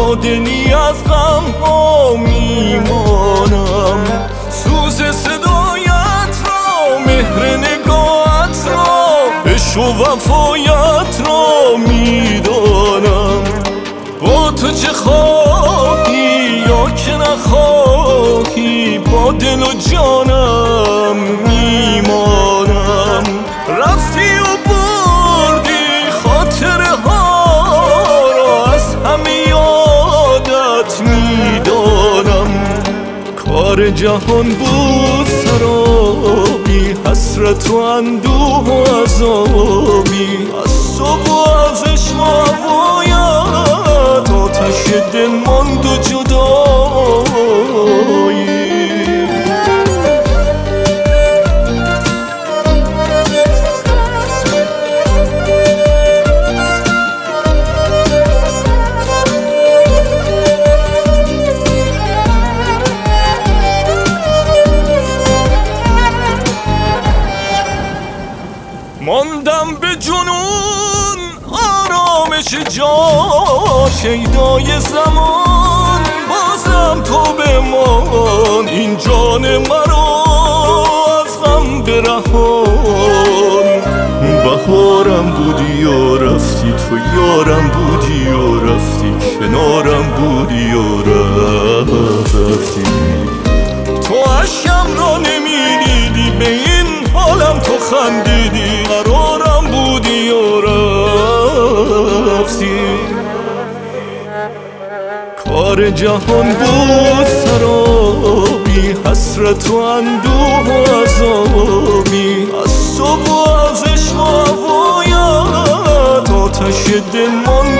دلی از غم ها میمانم. سوز صدایت را، مهر نگاهت را، عشق و وفایت را میدانم. با تو چه خواهی یا که نخواهی، با دل و جانم میمانم. رفتی و بردی خاطره ها را، از همه یادت میدانم. کار جهان بود سرابی، حسرت و اندوه و عذابی. از صبح و از عشق و هوایت، آتش دل ماند و جدایی. ماندم به جنون آرامش جان، شیدای زمان بازم تو بمان. این جان مرا از غم برهان. بهارم بودی و رفتی، تو یارم بودی و رفتی، کنارم بودی و رفتی. تو اشکم را نمیدیدی، به این حالم تو خندیدی. قرارم بودی و رفتی. کار جهان بود سرابی، حسرت و اندوه و عذابی. از صبح و از عشق و هوایت، آتش دل ماند